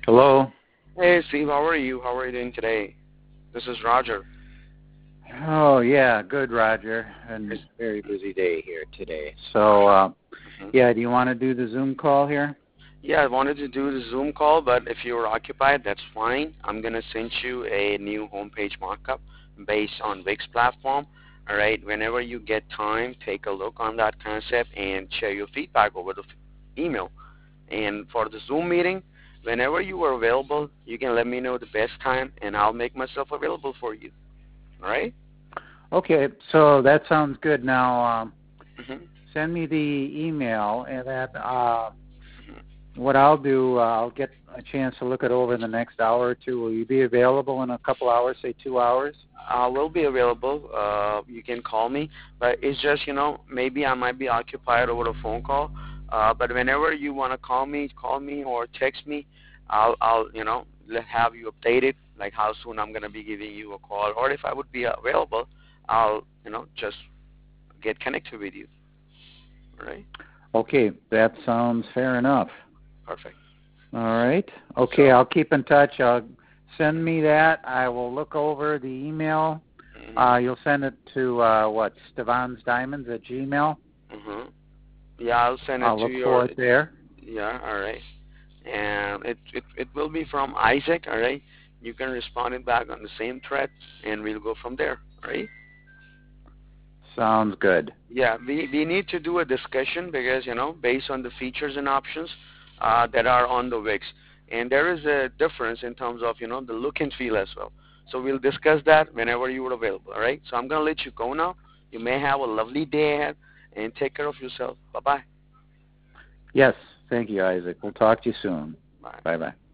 Hello. Hey Steve, how are you? How are you doing today? This is Roger. Oh yeah, good, Roger. And Yes. it's a very busy day here today. So, Mhm. yeah, do you want to do the Zoom call here? Yeah, I wanted to do the Zoom call, but if you're occupied, that's fine. I'm gonna send you a new homepage markup based on Wix platform. All right. Whenever you get time, take a look on that concept and share your feedback over the email. And for the Zoom meeting, whenever you are available, you can let me know the best time, and I'll make myself available for you. All right. Okay, so that sounds good. Now, Mhm. send me the email, and then Mhm. what I'll do, I'll get a chance to look it over in the next hour or two. Will you be available in a couple hours, say 2 hours? I will be available. You can call me, but it's just maybe I might be occupied over a phone call. But whenever you want to call me or text me. I'll have you updated, like how soon I'm gonna be giving you a call, or if I would be available, I'll just get connected with you. All right. Okay, that sounds fair enough. Perfect. All right. Okay, So. I'll keep in touch. Send me that. I will look over the email. Mhm. You'll send it to what? Stevans at Gmail. Mhm. Yeah, I'll send it I'll to look your. for it there. Yeah. All right. And it will be from Isaac. All right. You can respond it back on the same thread, and we'll go from there. All right. Sounds good. Yeah, we need to do a discussion because based on the features and options that are on the Wix, and there is a difference in terms of the look and feel as well. So we'll discuss that whenever you are available. All right. So I'm gonna let you go now. You may have a lovely day ahead, and take care of yourself. Bye bye. Yes. Thank you, Isaac. We'll talk to you soon. Bye. Bye-bye.